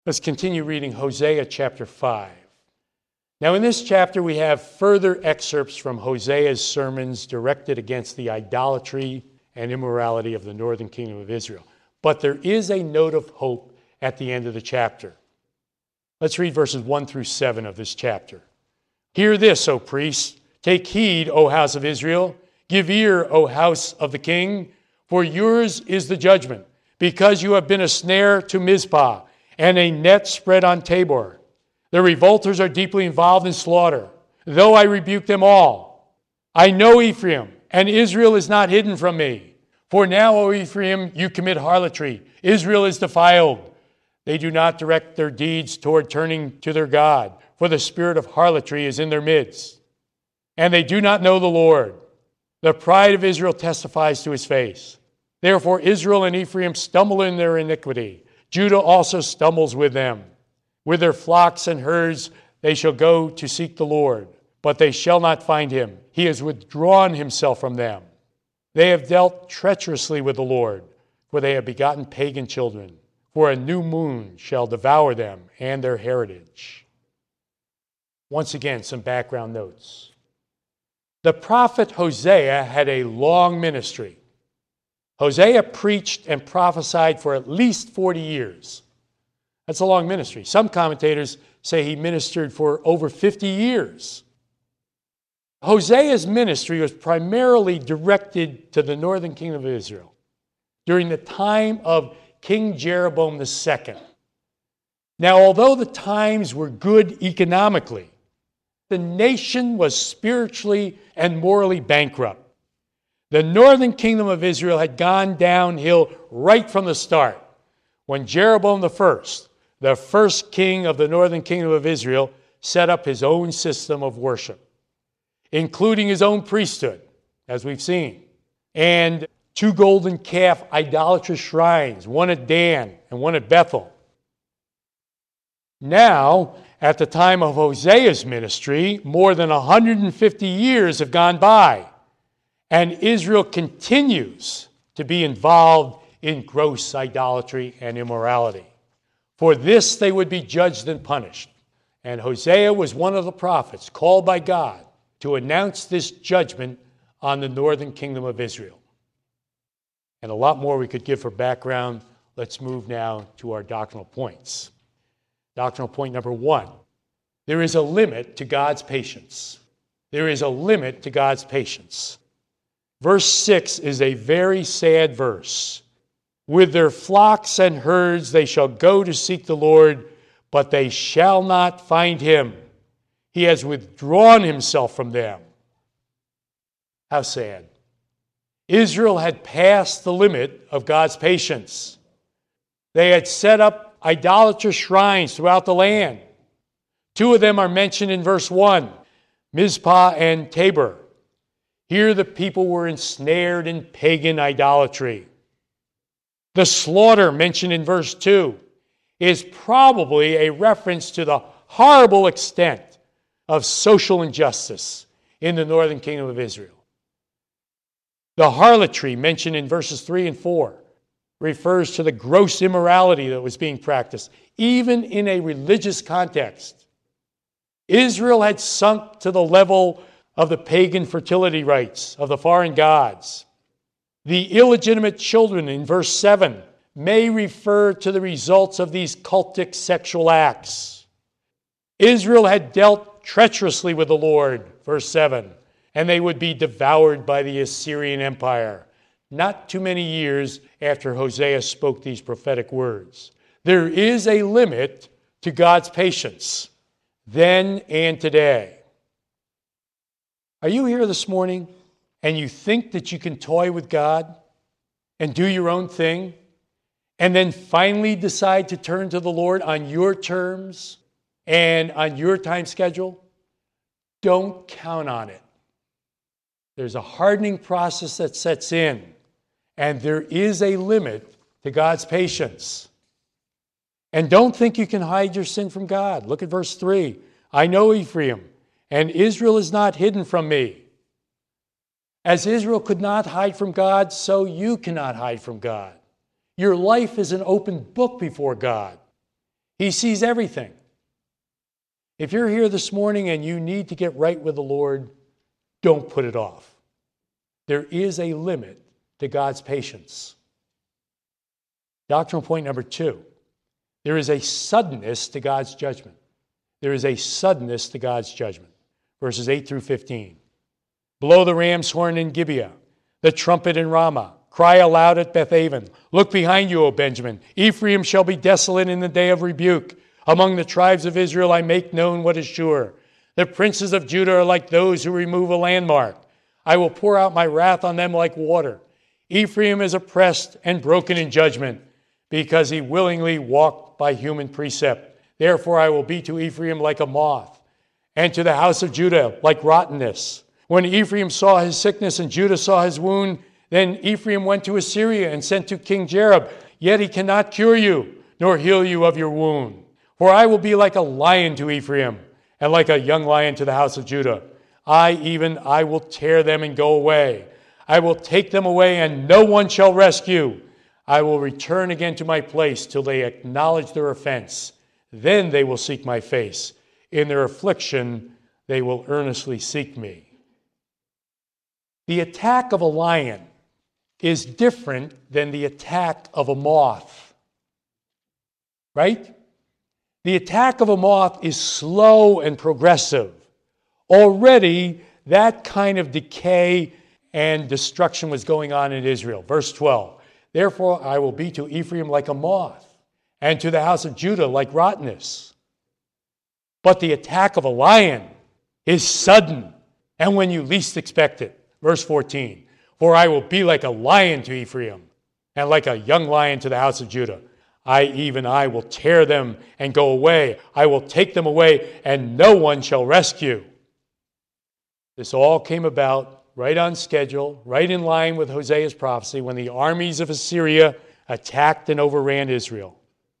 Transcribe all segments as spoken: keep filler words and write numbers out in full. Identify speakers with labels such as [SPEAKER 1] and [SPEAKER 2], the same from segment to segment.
[SPEAKER 1] Let's continue reading Hosea chapter five. Now in this chapter we have further excerpts from Hosea's sermons directed against the idolatry and immorality of the northern kingdom of Israel. But there is a note of hope at the end of the chapter. Let's read verses one through seven of this chapter. Hear this, O priests. Take heed, O house of Israel. Give ear, O house of the king. For yours is the judgment, because you have been a snare to Mizpah and a net spread on Tabor. The revolters are deeply involved in slaughter, though I rebuke them all. I know Ephraim, and Israel is not hidden from me. For now, O Ephraim, you commit harlotry. Israel is defiled. They do not direct their deeds toward turning to their God, for the spirit of harlotry is in their midst. And they do not know the Lord. The pride of Israel testifies to his face. Therefore Israel and Ephraim stumble in their iniquity. Judah also stumbles with them. With their flocks and herds they shall go to seek the Lord, but they shall not find him. He has withdrawn himself from them. They have dealt treacherously with the Lord, for they have begotten pagan children. For a new moon shall devour them and their heritage. Once again, some background notes. The prophet Hosea had a long ministry. Hosea preached and prophesied for at least forty years. That's a long ministry. Some commentators say he ministered for over fifty years. Hosea's ministry was primarily directed to the northern kingdom of Israel during the time of King Jeroboam the Second. Now, although the times were good economically, the nation was spiritually and morally bankrupt. The northern kingdom of Israel had gone downhill right from the start when Jeroboam the First, the first king of the northern kingdom of Israel, set up his own system of worship, including his own priesthood, as we've seen, and two golden calf idolatrous shrines, one at Dan and one at Bethel. Now, at the time of Hosea's ministry, more than one hundred fifty years have gone by, and Israel continues to be involved in gross idolatry and immorality. For this they would be judged and punished. And Hosea was one of the prophets called by God to announce this judgment on the northern kingdom of Israel. And a lot more we could give for background. Let's move now to our doctrinal points. Doctrinal point number one. There is a limit to God's patience. There is a limit to God's patience. Verse six is a very sad verse. With their flocks and herds they shall go to seek the Lord, but they shall not find him. He has withdrawn himself from them. How sad. Israel had passed the limit of God's patience. They had set up idolatrous shrines throughout the land. Two of them are mentioned in verse one, Mizpah and Tabor. Here the people were ensnared in pagan idolatry. The slaughter mentioned in verse two is probably a reference to the horrible extent of social injustice in the northern kingdom of Israel. The harlotry mentioned in verses three and four refers to the gross immorality that was being practiced, even in a religious context. Israel had sunk to the level of the pagan fertility rites of the foreign gods. The illegitimate children in verse seven may refer to the results of these cultic sexual acts. Israel had dealt treacherously with the Lord, verse seven, and they would be devoured by the Assyrian Empire, not too many years after Hosea spoke these prophetic words. There is a limit to God's patience, then and today. Are you here this morning and you think that you can toy with God and do your own thing and then finally decide to turn to the Lord on your terms and on your time schedule? Don't count on it. There's a hardening process that sets in, and there is a limit to God's patience. And don't think you can hide your sin from God. Look at verse three. I know Ephraim, and Israel is not hidden from me. As Israel could not hide from God, so you cannot hide from God. Your life is an open book before God. He sees everything. If you're here this morning and you need to get right with the Lord, don't put it off. There is a limit to God's patience. Doctrinal point number two. There is a suddenness to God's judgment. There is a suddenness to God's judgment. Verses eight through fifteen. Blow the ram's horn in Gibeah, the trumpet in Ramah. Cry aloud at Bethaven. Look behind you, O Benjamin. Ephraim shall be desolate in the day of rebuke. Among the tribes of Israel I make known what is sure. The princes of Judah are like those who remove a landmark. I will pour out my wrath on them like water. Ephraim is oppressed and broken in judgment, because he willingly walked by human precept. Therefore I will be to Ephraim like a moth, and to the house of Judah like rottenness. When Ephraim saw his sickness and Judah saw his wound, then Ephraim went to Assyria and sent to King Jareb. Yet he cannot cure you, nor heal you of your wound. For I will be like a lion to Ephraim, and like a young lion to the house of Judah. I even, I will tear them and go away. I will take them away, and no one shall rescue. I will return again to my place till they acknowledge their offense. Then they will seek my face. In their affliction, they will earnestly seek me. The attack of a lion is different than the attack of a moth. Right? The attack of a moth is slow and progressive. Already, that kind of decay and destruction was going on in Israel. Verse twelve. Therefore, I will be to Ephraim like a moth, and to the house of Judah like rottenness. But the attack of a lion is sudden, and when you least expect it. Verse fourteen. For I will be like a lion to Ephraim, and like a young lion to the house of Judah. I, even I, will tear them and go away. I will take them away, and no one shall rescue. This all came about right on schedule, right in line with Hosea's prophecy, when the armies of Assyria attacked and overran Israel.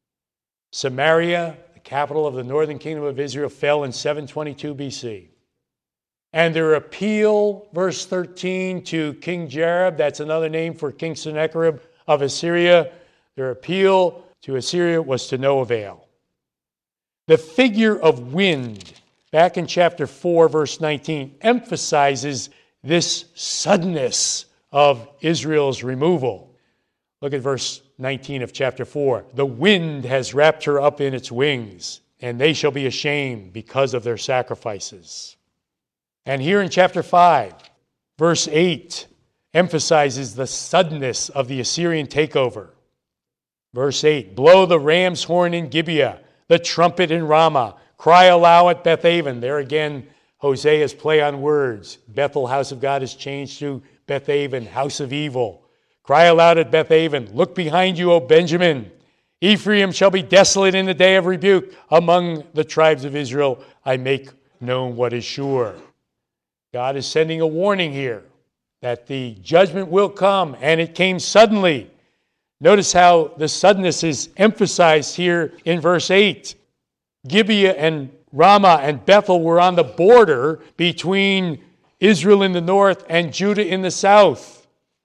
[SPEAKER 1] Samaria, the capital of the northern kingdom of Israel, fell in seven twenty-two B C. And their appeal, verse thirteen, to King Jareb, that's another name for King Sennacherib of Assyria, their appeal to Assyria was to no avail. The figure of wind, back in chapter four, verse nineteen, emphasizes this suddenness of Israel's removal. Look at verse nineteen of chapter four. The wind has wrapped her up in its wings, and they shall be ashamed because of their sacrifices. And here in chapter five, verse eight, emphasizes the suddenness of the Assyrian takeover. Verse eight, blow the ram's horn in Gibeah, the trumpet in Ramah, cry aloud at Bethaven. There again, Hosea's play on words. Bethel, house of God, is changed to Bethaven, house of evil. Cry aloud at Bethaven. Look behind you, O Benjamin. Ephraim shall be desolate in the day of rebuke. Among the tribes of Israel, I make known what is sure. God is sending a warning here that the judgment will come, and it came suddenly. Notice how the suddenness is emphasized here in verse eight. Gibeah and Ramah and Bethel were on the border between Israel in the north and Judah in the south.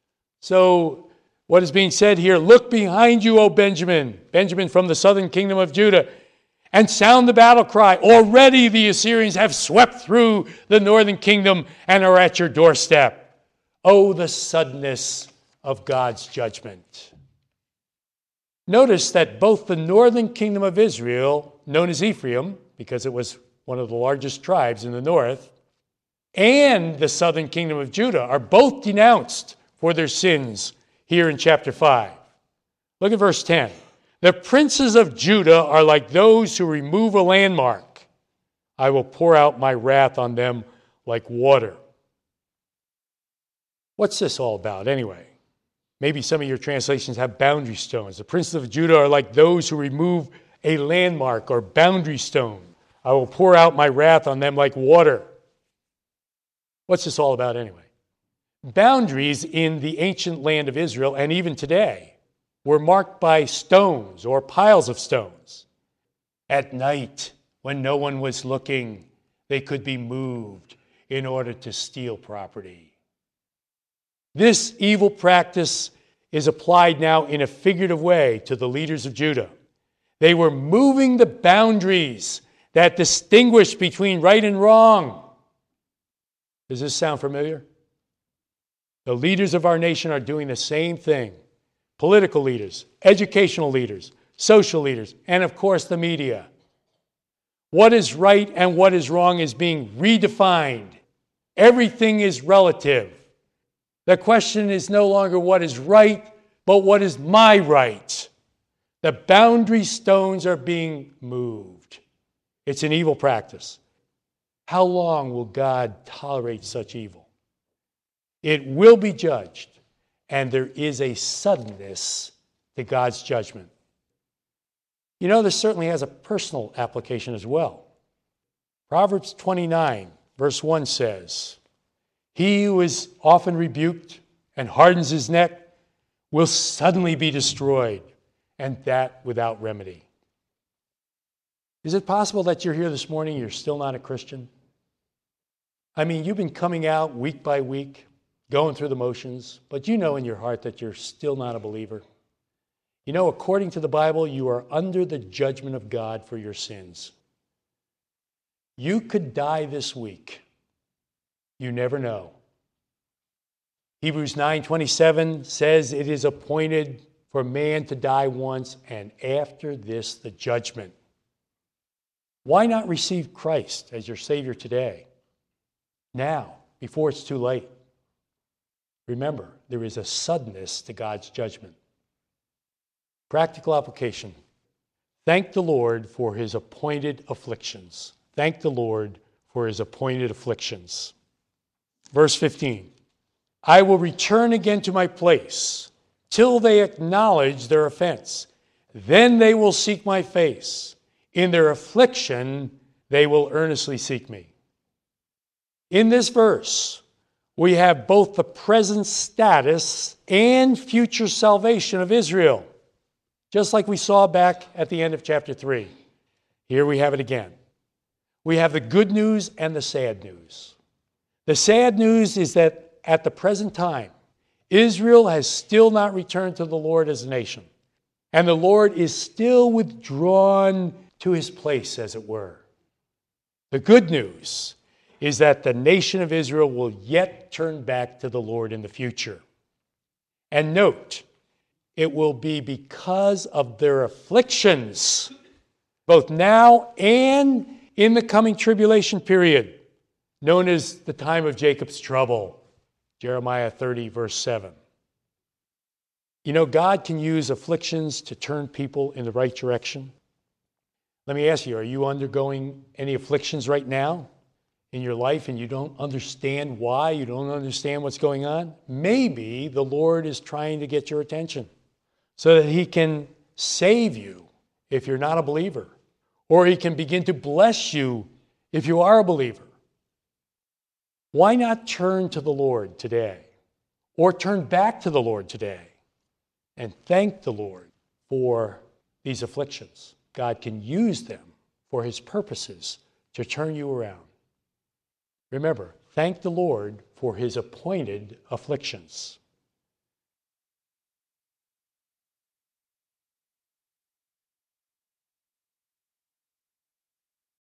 [SPEAKER 1] So what is being said here? Look behind you, O Benjamin, Benjamin from the southern kingdom of Judah, and sound the battle cry. Already the Assyrians have swept through the northern kingdom and are at your doorstep. Oh, the suddenness of God's judgment. Notice that both the northern kingdom of Israel, known as Ephraim, because it was one of the largest tribes in the north, and the southern kingdom of Judah are both denounced for their sins here in chapter five. Look at verse ten. The princes of Judah are like those who remove a landmark. I will pour out my wrath on them like water. What's this all about anyway? Maybe some of your translations have boundary stones. The princes of Judah are like those who remove a landmark or boundary stone. I will pour out my wrath on them like water. What's this all about anyway? Boundaries in the ancient land of Israel, and even today, were marked by stones or piles of stones. At night, when no one was looking, they could be moved in order to steal property. This evil practice is applied now in a figurative way to the leaders of Judah. They were moving the boundaries that distinguish between right and wrong. Does this sound familiar? The leaders of our nation are doing the same thing. Political leaders, educational leaders, social leaders, and of course the media. What is right and what is wrong is being redefined. Everything is relative. The question is no longer what is right, but what is my right? The boundary stones are being moved. It's an evil practice. How long will God tolerate such evil? It will be judged, and there is a suddenness to God's judgment. You know, this certainly has a personal application as well. Proverbs twenty-nine, verse one says, "He who is often rebuked and hardens his neck will suddenly be destroyed, and that without remedy." Is it possible that you're here this morning and you're still not a Christian? I mean, you've been coming out week by week, going through the motions, but you know in your heart that you're still not a believer. You know, according to the Bible, you are under the judgment of God for your sins. You could die this week. You never know. Hebrews nine twenty-seven says it is appointed for man to die once, and after this, the judgment. Why not receive Christ as your Savior today? Now, before it's too late. Remember, there is a suddenness to God's judgment. Practical application. Thank the Lord for his appointed afflictions. Thank the Lord for his appointed afflictions. Verse fifteen. I will return again to my place till they acknowledge their offense. Then they will seek my face. In their affliction, they will earnestly seek me. In this verse, we have both the present status and future salvation of Israel, just like we saw back at the end of chapter three. Here we have it again. We have the good news and the sad news. The sad news is that at the present time, Israel has still not returned to the Lord as a nation, and the Lord is still withdrawn to his place, as it were. The good news is that the nation of Israel will yet turn back to the Lord in the future. And note, it will be because of their afflictions, both now and in the coming tribulation period, known as the time of Jacob's trouble. Jeremiah thirty, verse seven. You know, God can use afflictions to turn people in the right direction. Let me ask you, are you undergoing any afflictions right now in your life and you don't understand why, you don't understand what's going on? Maybe the Lord is trying to get your attention so that he can save you if you're not a believer, or he can begin to bless you if you are a believer. Why not turn to the Lord today, or turn back to the Lord today and thank the Lord for these afflictions? God can use them for his purposes to turn you around. Remember, thank the Lord for his appointed afflictions.